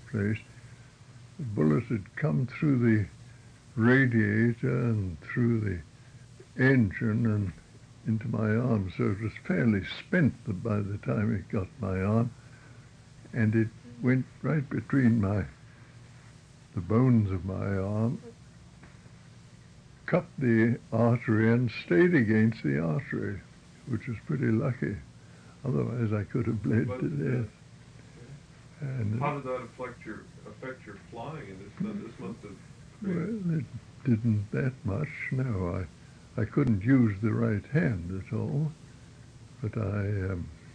place. The bullet had come through the radiator and through the engine and into my arm, so it was fairly spent by the time it got my arm, and it went right between the bones of my arm, cut the artery and stayed against the artery, which was pretty lucky. Otherwise I could have bled to death. And how did that affect your flying in this month of spring? Well, it didn't that much, no. I couldn't use the right hand at all, but I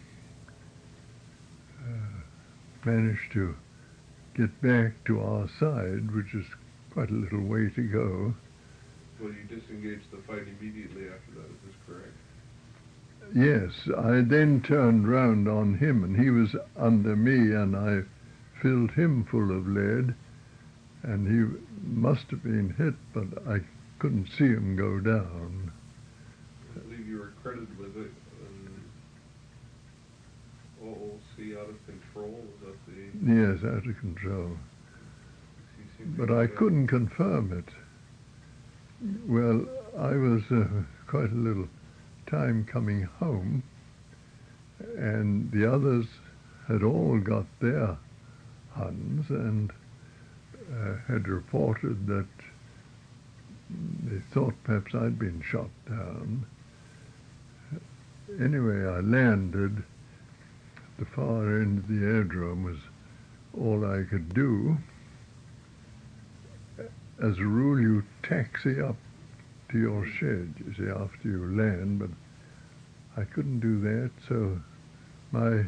managed to get back to our side, which is quite a little way to go. Well, you disengaged the fight immediately after that, is this correct? Yes, I then turned round on him, and he was under me, and I filled him full of lead, and he must have been hit, but I couldn't see him go down. I believe you were credited with it. OOC out of control, was that the... Yes, out of control. But I couldn't confirm it. Well, I was quite a little time coming home, and the others had all got their Huns and had reported that they thought perhaps I'd been shot down. Anyway, I landed. The far end of the aerodrome was all I could do. As a rule, you taxi up to your shed, you see, after you land, but I couldn't do that, so my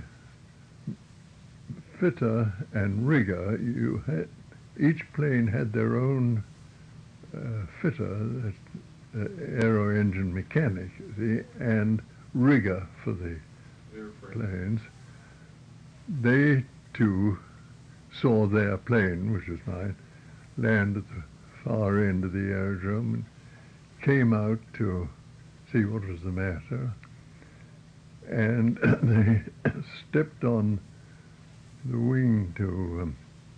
fitter and rigger, each plane had their own fitter, aero engine mechanic, you see, and rigger for the planes. They too saw their plane, which was mine, land at the far end of the aerodrome and came out to see what was the matter. And they stepped on the wing to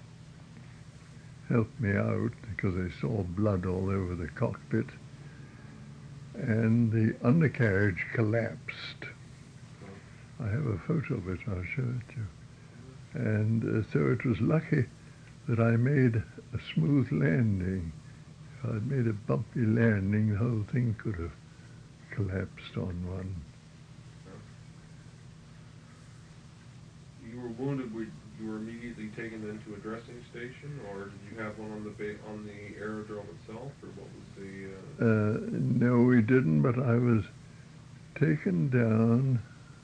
help me out because they saw blood all over the cockpit. And the undercarriage collapsed. I have a photo of it, I'll show it to you. And so it was lucky that I made a smooth landing. If I'd made a bumpy landing, the whole thing could have collapsed on one. You were wounded. You were immediately taken into a dressing station, or did you have one on the aerodrome itself, or what was the? No, we didn't. But I was taken down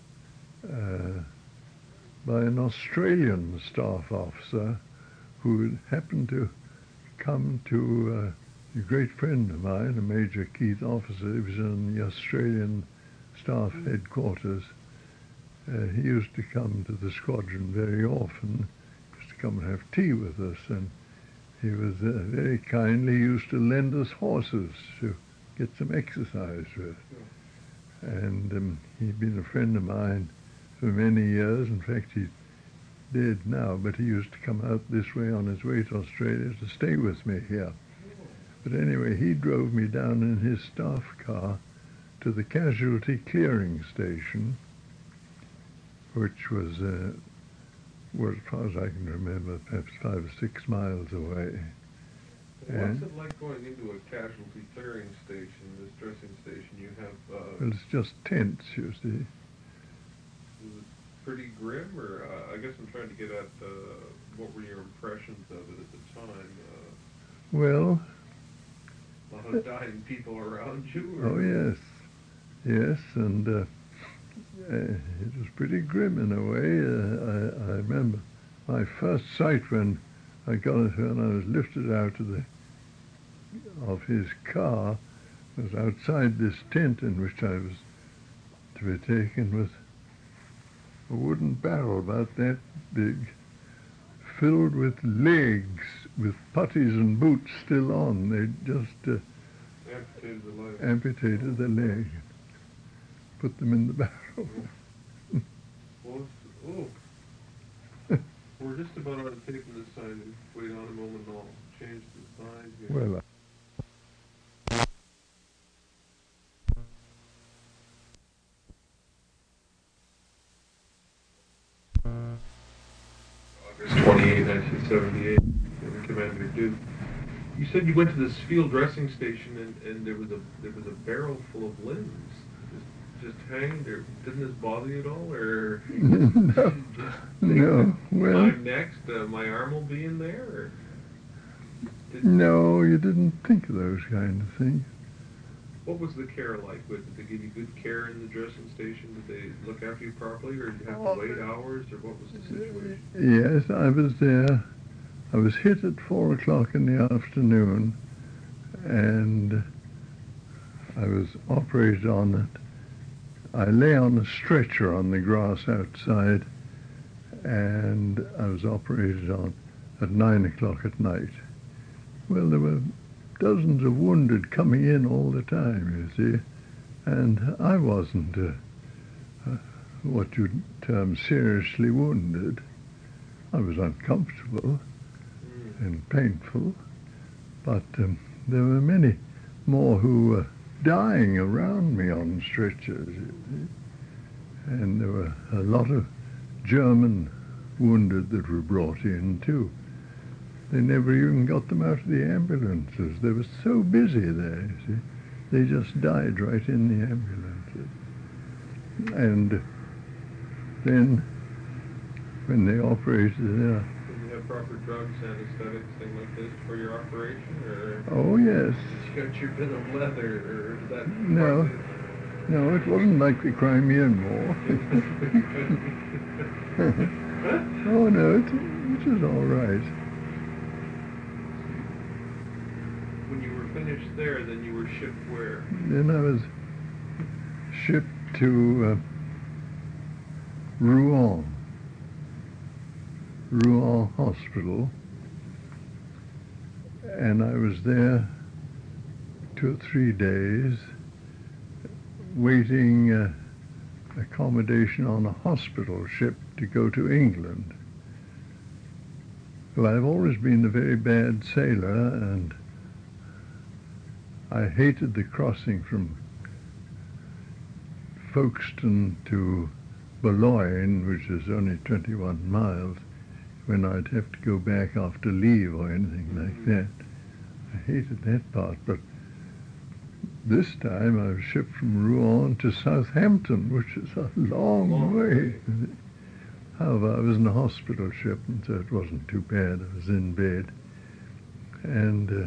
by an Australian staff officer who happened to come to a great friend of mine, a Major Keith officer. He was in the Australian staff headquarters. He used to come to the squadron very often. He used to come and have tea with us, and he was very kindly used to lend us horses to get some exercise with. And he'd been a friend of mine for many years. In fact, he's dead now, but he used to come out this way on his way to Australia to stay with me here. But anyway, he drove me down in his staff car to the casualty clearing station, which was, well, as far as I can remember, perhaps 5 or 6 miles away. What's it like going into a casualty clearing station, this dressing station? You have... well, it's just tents, you see. Was it pretty grim, or I guess I'm trying to get at what were your impressions of it at the time? Well... A lot of dying people around you? Or? Oh, yes. Yes, and it was pretty grim in a way. I remember my first sight when I got it and I was lifted out of his car was outside this tent in which I was to be taken, with a wooden barrel about that big, filled with legs, with puttees and boots still on. They just amputated the leg, put them in the barrel. We're just about on taping this sign. Wait on a moment and I'll change the sign here. Well, August 28, 1978, in Commander Duke. You said you went to this field dressing station and there was a barrel full of limbs just hanging there. Didn't this bother you at all, or no, no. Well, I'm next, my arm will be in there? Or no, you didn't think of those kind of things. what was the care like? Did they give you good care in the dressing station? Did they look after you properly, or did you have to wait hours, or what was the situation? Yes, I was there. I was hit at 4 o'clock in the afternoon, and I was operated on it. I lay on a stretcher on the grass outside, and I was operated on at 9 o'clock at night. Well, there were dozens of wounded coming in all the time, you see, and I wasn't what you'd term seriously wounded. I was uncomfortable and painful, but there were many more who were dying around me on stretchers, you see. And there were a lot of German wounded that were brought in too. They never even got them out of the ambulances. They were so busy there, you see. They just died right in the ambulances. And then when they operated there, Proper drugs, anesthetics, things like this for your operation, or oh yes. you got your bit of leather, or is that No, no, it wasn't like the Crimean War. Oh no, it was all right. When you were finished there, then you were shipped where? Then I was shipped to Rouen Hospital, and I was there 2 or 3 days waiting accommodation on a hospital ship to go to England. Well, I've always been a very bad sailor, and I hated the crossing from Folkestone to Boulogne, which is only 21 miles, when I'd have to go back after leave or anything like that. I hated that part, but this time I was shipped from Rouen to Southampton, which is a long way. However, I was in a hospital ship, and so it wasn't too bad. I was in bed. And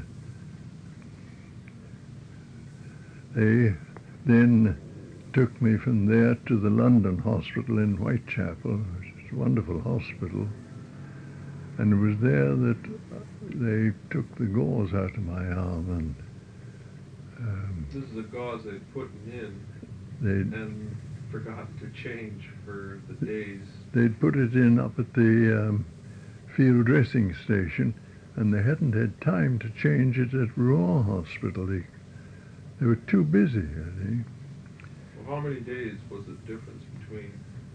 they then took me from there to the London Hospital in Whitechapel, which is a wonderful hospital. And it was there that they took the gauze out of my arm, and this is a gauze they'd put in and forgot to change for the days. They'd put it in up at the field dressing station, and they hadn't had time to change it at Rouen Hospital. They were too busy, I think. Well, how many days was the difference between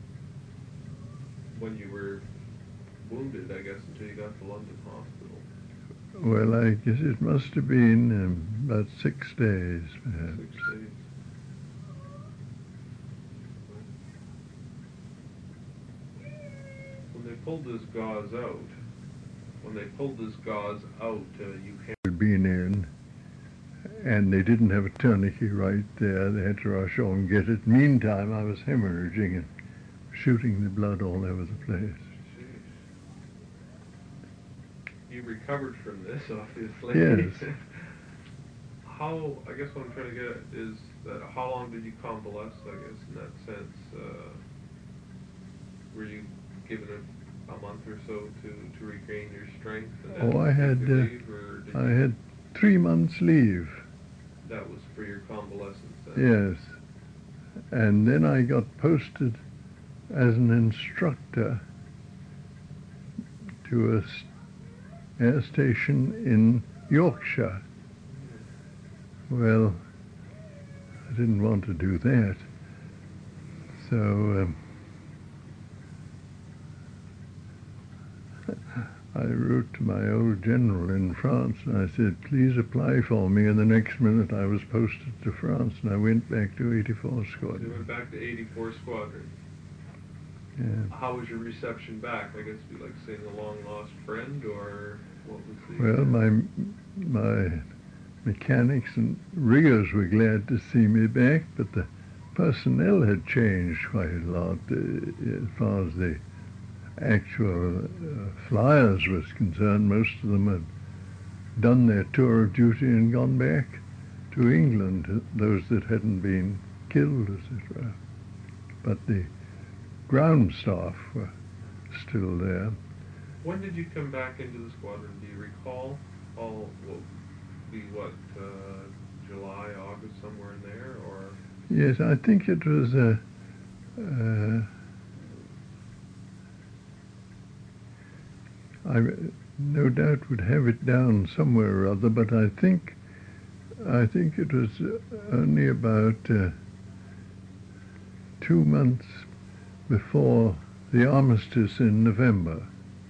when you were wounded, I guess, until you got to London Hospital? Well, I guess it must have been about 6 days, perhaps. 6 days. When they pulled this gauze out, you I'd been in, and they didn't have a tourniquet right there. They had to rush on and get it. Meantime, I was hemorrhaging and shooting the blood all over the place. You recovered from this, obviously. Yes. I guess what I'm trying to get at is that how long did you convalesce, I guess, in that sense? Were you given a month or so to regain your strength? And I had leave, I had 3 months leave. That was for your convalescence then? Yes. And then I got posted as an instructor to a air station in Yorkshire. Well, I didn't want to do that, so I wrote to my old general in France and I said, please apply for me, and the next minute I was posted to France and I went back to 84 So you Squadron. went back to 84 Squadron. Yeah. How was your reception back? I guess it'd be like seeing a long-lost friend, or what was the... Well, my mechanics and riggers were glad to see me back, but the personnel had changed quite a lot as far as the actual flyers was concerned. Most of them had done their tour of duty and gone back to England, those that hadn't been killed, as it were. But the ground staff were still there. When did you come back into the squadron? Do you recall? All will be what, July, August, somewhere in there, or? Yes, I think it was I no doubt would have it down somewhere or other, but I think it was only about 2 months before the armistice in November.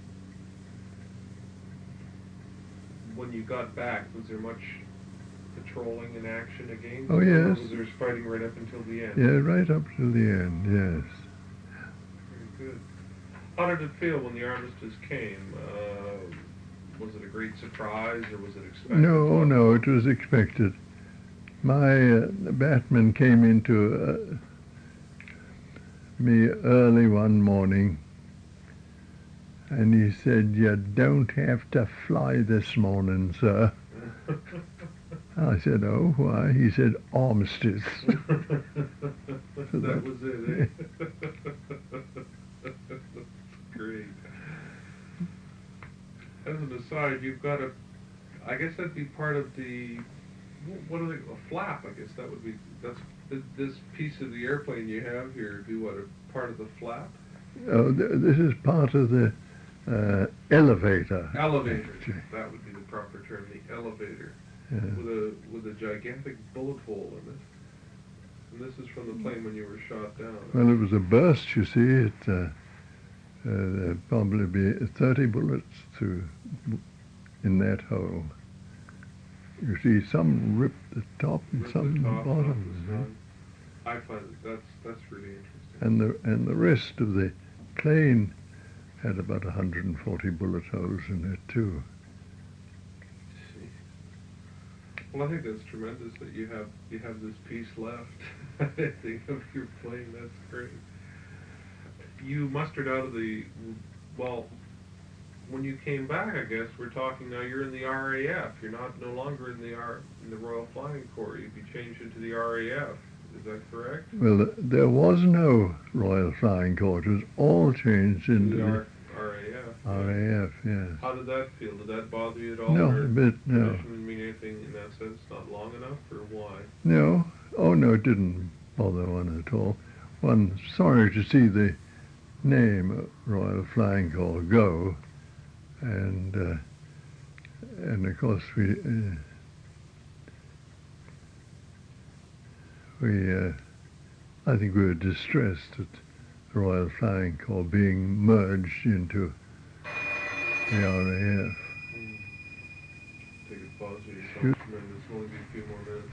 When you got back, was there much patrolling in action again? Oh, yes. Or was there fighting right up until the end? Yeah, right up till the end, yes. Very good. How did it feel when the armistice came? Was it a great surprise, or was it expected? No, it was expected. My batman came into me early one morning and he said, "You don't have to fly this morning, sir." I said, "Oh, why?" He said, "Armistice." That was it, eh? That's great. As an aside, you've got I guess that'd be part of the, what are they, a flap, I guess that would be, this piece of the airplane you have here would be what, a part of the flap? Oh, this is part of the elevator. Elevator, that would be the proper term, the elevator, Yeah. with a gigantic bullet hole in it. And this is from the plane when you were shot down. Well, it was a burst, you see. There'd probably be 30 bullets in that hole. You see, some ripped the top and some the bottom. I find that's really interesting. And the rest of the plane had about 140 bullet holes in it too. Well, I think that's tremendous that you have this piece left. I think of your plane. That's great. You mustered out of when you came back, I guess we're talking now. You're in the RAF. You're no longer in the Royal Flying Corps. You'd be changed into the RAF. Is that correct? Well, there was no Royal Flying Corps. It was all changed into the RAF. RAF, yes. How did that feel? Did that bother you at all? No, or a bit, no. Didn't mean anything in that sense? Not long enough, or why? No. Oh, no, it didn't bother one at all. One sorry to see the name Royal Flying Corps go, and of course we I think we were distressed at the Royal Flying Corps being merged into the RAF. Take a pause here. It's tremendous. Only be a few more minutes.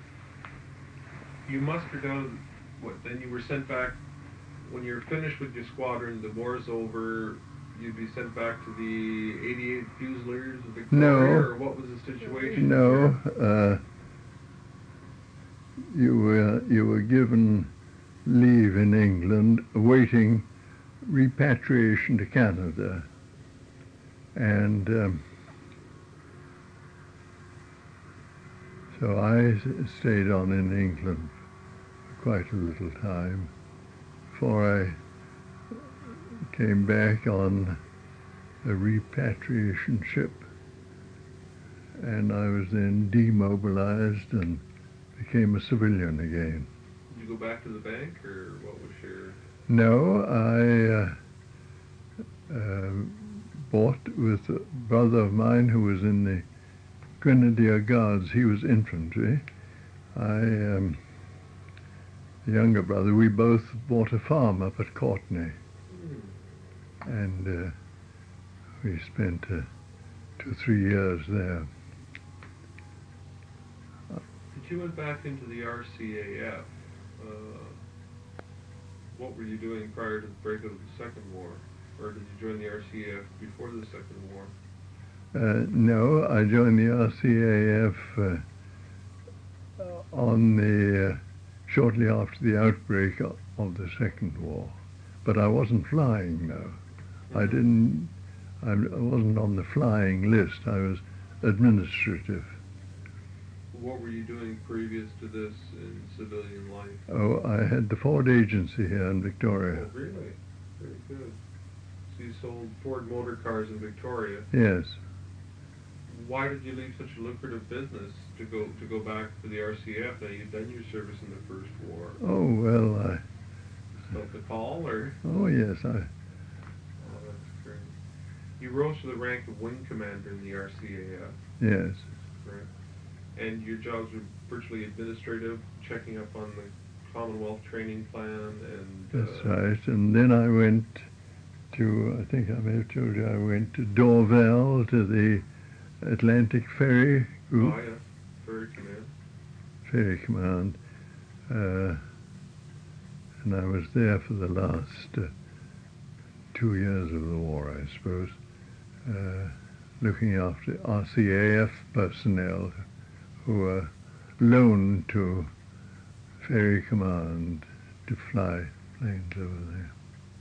You mustered out. Then you were sent back. When you're finished with your squadron, the war's over, you'd be sent back to the 88 Fusiliers of Victoria, No. or what was the situation? No, you were given leave in England, awaiting repatriation to Canada, and so I stayed on in England for quite a little time before I came back on a repatriation ship, and I was then demobilized and became a civilian again. Did you go back to the bank, or what was your... No, I bought with a brother of mine who was in the Grenadier Guards. He was infantry. The younger brother, we both bought a farm up at Courtenay, and we spent 2-3 years there. But you went back into the RCAF. What were you doing prior to the break of the Second War? Or did you join the RCAF before the Second War? No, I joined the RCAF shortly after the outbreak of the Second War. But I wasn't flying, no. I wasn't on the flying list. I was administrative. What were you doing previous to this in civilian life? Oh, I had the Ford agency here in Victoria. Oh, really? Very good. So you sold Ford motor cars in Victoria. Yes. Why did you leave such a lucrative business to go back to the RCF? Now you'd done your service in the First War. Oh, well, Felt the call, or? Oh, yes, Oh, that's great. You rose to the rank of wing commander in the RCAF. yes. Correct. And your jobs were virtually administrative, checking up on the Commonwealth training plan and... That's right. And then I went to, I think I may have told you, I went to Dorval, to the Atlantic Ferry Group. Oh, yeah. Ferry Command. Ferry Command. And I was there for the last 2 years of the war, I suppose, looking after RCAF personnel who were loaned to Ferry Command to fly planes over there.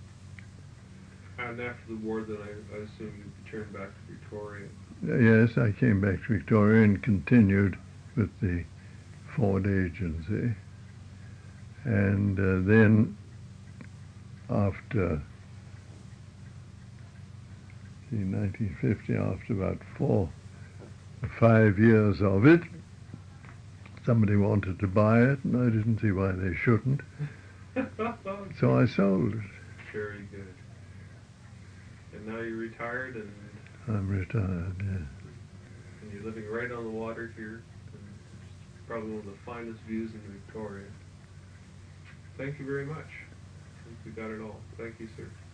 And after the war, then I assume you returned back to Victoria. Yes, I came back to Victoria and continued with the Ford agency. And then after 1950, after about 4 or 5 years of it, somebody wanted to buy it, and I didn't see why they shouldn't. So I sold it. Very good. And now you're retired, and I'm retired, yeah. and you're living right on the water here. And it's probably one of the finest views in Victoria. Thank you very much. I think we got it all. Thank you, sir.